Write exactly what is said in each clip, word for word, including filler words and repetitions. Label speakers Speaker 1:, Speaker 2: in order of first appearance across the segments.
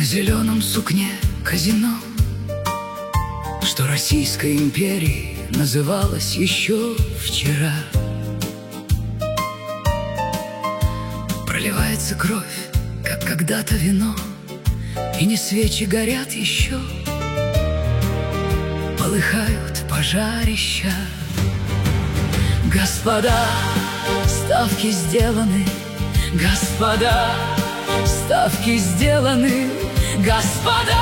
Speaker 1: зеленом сукне казино, что Российской империей называлось еще вчера. Проливается кровь, как когда-то вино, и не свечи горят еще, полыхают пожарища. Господа, ставки сделаны, господа, ставки сделаны, господа,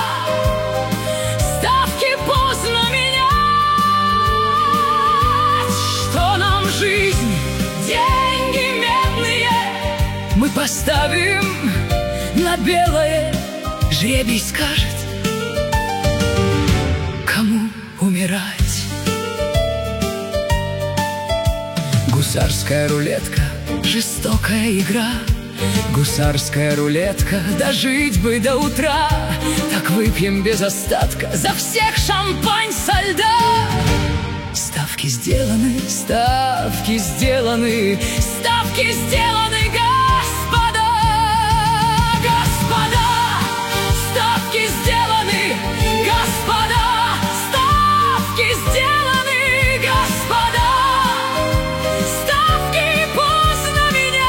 Speaker 1: ставки поздно менять. Что нам жизнь, деньги медные, мы поставим на белое. Жребий скажет, кому умирать. Гусарская рулетка, жестокая игра. Гусарская рулетка, дожить бы до утра. Так выпьем без остатка за всех шампань со льда. Ставки сделаны, ставки сделаны, ставки сделаны, господа, господа, ставки сделаны, господа, ставки сделаны, господа, ставки поздно менять.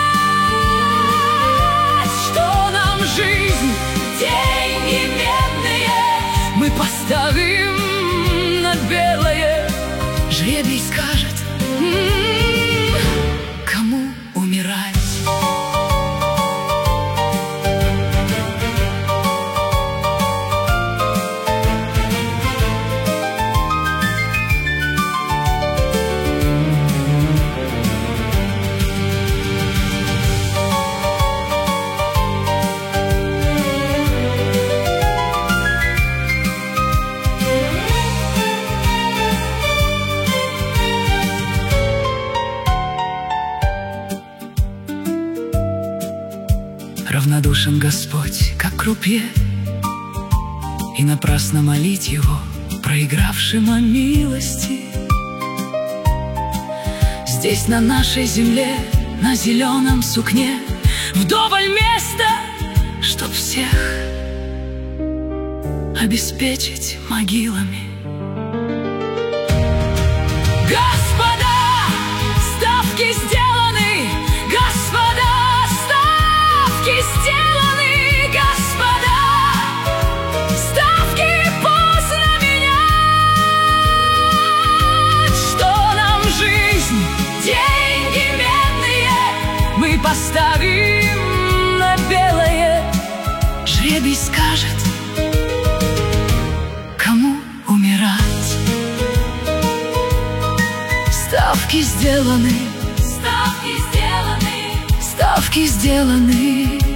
Speaker 1: Что нам жизнь, деньги медные, мы поставим на белое. Жребий скажет, м-м, кому умирать. Равнодушен Господь, как крупье, и напрасно молить Его, проигравшим о милости. Здесь, на нашей земле, на зеленом сукне, вдоволь места, чтоб всех обеспечить могилами. Господа, ставки сделаны, господа, сделаны, господа, ставки поздно менять. Что нам жизнь, деньги медные, мы поставим на белое. Жребий скажет, кому умирать. Ставки сделаны, ставки сделаны, ставки сделаны.